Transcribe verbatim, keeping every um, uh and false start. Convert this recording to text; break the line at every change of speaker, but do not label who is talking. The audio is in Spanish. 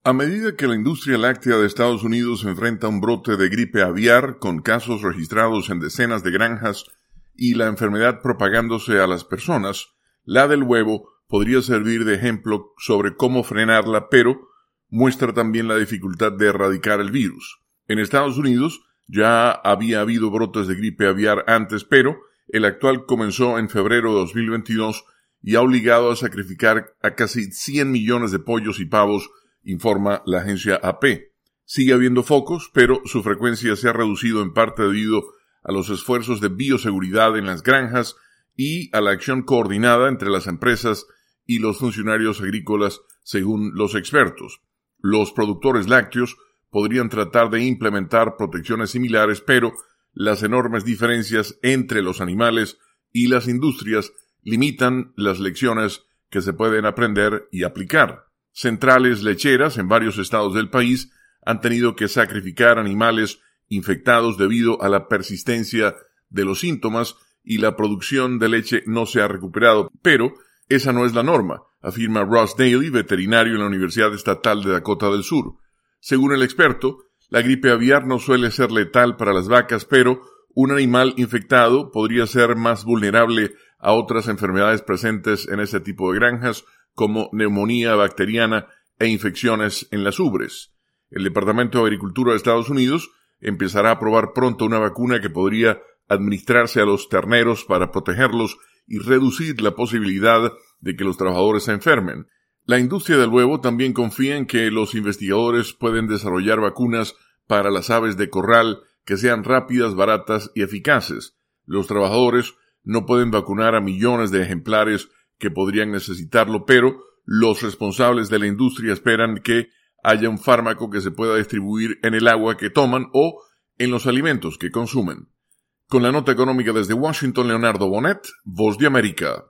A medida que la industria láctea de Estados Unidos enfrenta un brote de gripe aviar con casos registrados en decenas de granjas y la enfermedad propagándose a las personas, la del huevo podría servir de ejemplo sobre cómo frenarla, pero muestra también la dificultad de erradicar el virus. En Estados Unidos ya había habido brotes de gripe aviar antes, pero el actual comenzó en febrero de dos mil veintidós y ha obligado a sacrificar a casi cien millones de pollos y pavos, informa la agencia A P. Sigue habiendo focos, pero su frecuencia se ha reducido en parte debido a los esfuerzos de bioseguridad en las granjas y a la acción coordinada entre las empresas y los funcionarios agrícolas, según los expertos. Los productores lácteos podrían tratar de implementar protecciones similares, pero las enormes diferencias entre los animales y las industrias limitan las lecciones que se pueden aprender y aplicar. Centrales lecheras en varios estados del país han tenido que sacrificar animales infectados debido a la persistencia de los síntomas y la producción de leche no se ha recuperado, pero esa no es la norma, afirma Ross Daly, veterinario en la Universidad Estatal de Dakota del Sur. Según el experto, la gripe aviar no suele ser letal para las vacas, pero un animal infectado podría ser más vulnerable a otras enfermedades presentes en este tipo de granjas, como neumonía bacteriana e infecciones en las ubres. El Departamento de Agricultura de Estados Unidos empezará a probar pronto una vacuna que podría administrarse a los terneros para protegerlos y reducir la posibilidad de que los trabajadores se enfermen. La industria del huevo también confía en que los investigadores pueden desarrollar vacunas para las aves de corral que sean rápidas, baratas y eficaces. Los trabajadores no pueden vacunar a millones de ejemplares que podrían necesitarlo, pero los responsables de la industria esperan que haya un fármaco que se pueda distribuir en el agua que toman o en los alimentos que consumen. Con la nota económica desde Washington, Leonardo Bonet, Voz de América.